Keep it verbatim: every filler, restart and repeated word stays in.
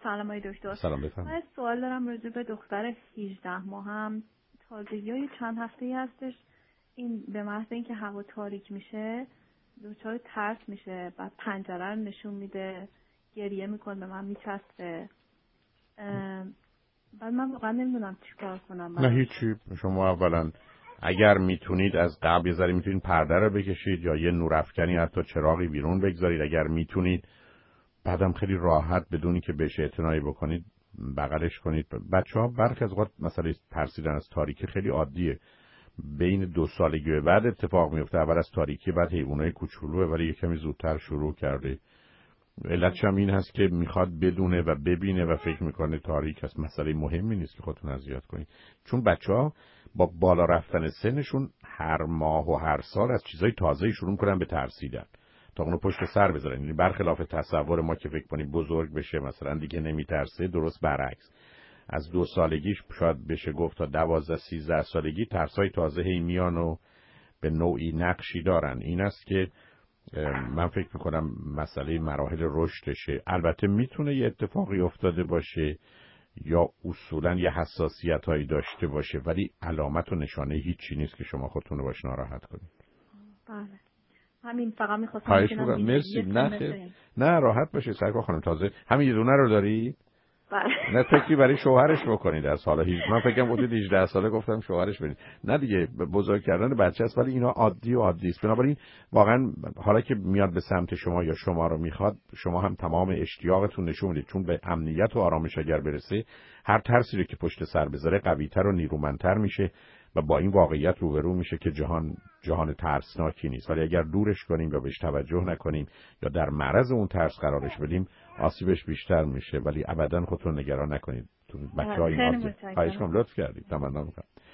سلام آقای دکتر. سلام بفرمایید. من سوال دارم راجع به دختر هجده ماه هم تازگی چند هفته‌ای هستش. این به محض اینکه هوا تاریک میشه دچار ترس میشه، بعد پنجره رو نشون میده، گریه میکنه، به من میچسبه. بعد من واقعا نمیدونم چیکار کنم. نه هیچی. شما اولا اگر میتونید از قبل یه ذره میتونید پرده رو بکشید یا یه نورافکنی حتی چراغی بیرون بگذارید اگر میتونید. بعدم خیلی راحت بدونی که بهش اعتنایی بکنید بغلش کنید. بچه‌ها برخی از اوقات مسئله ترسیدن از تاریکی خیلی عادیه. بین دو سالگی به بعد اتفاق میفته. اول از تاریکی، بعد حیوانای کوچولوه ولی یه کمی زودتر شروع کرده. علتش هم این هست که میخواد بدونه و ببینه و فکر میکنه تاریک هست. مسئله مهمی نیست که خودتون اذیت کنید. چون بچه‌ها با بالا رفتن سنشون هر ماه و هر سال از چیزای تازه‌ای شروع میکنن به ترسیدن تا اونو پشت سر بذارن. یعنی برخلاف تصور ما که فکر کنیم بزرگ بشه مثلا دیگه نمیترسه، درست برعکس. از دو سالگیش شاید بشه گفت تا دوازده سیزده سالگی ترسای تازه هی میان و به نوعی نقشی دارن. این است که من فکر میکنم مسئله مراحل رشدشه. البته میتونه یه اتفاقی افتاده باشه یا اصولا یه حساسیت هایی داشته باشه ولی علامت و نشانه هیچی نیست که شما خودتون رو باش ناراحت کنید. بله همین فقط میخواستم بگم. مرسی. نه نه راحت باشه سرکار خانم. تازه همین یه دونه رو داری؟ بله. نه فکری برای شوهرش بکنید از حالا هیچ. من فکرم گفتید هجده ساله گفتم شوهرش برید. نه دیگه بزرگ کردن بچه است ولی اینا عادی و عادی است. بنابراین واقعا حالا که میاد به سمت شما یا شما رو میخواد شما هم تمام اشتیاقتون نشون میدید. چون به امنیت و آرامش اگر برسه هر ترسی رو که پشت سر بذاره قوی‌تر و نیرومندتر میشه و با این واقعیت روبرو میشه که جهان جهان ترسناکی نیست. ولی اگر دورش کنیم یا بهش توجه نکنیم یا در معرض اون ترس قرارش بدیم آسیبش بیشتر میشه. ولی ابداً خودتون نگران نکنید. تو بچه‌ها این عادت. خواهش می‌کنم لطف کردید. تمنا می‌کنم.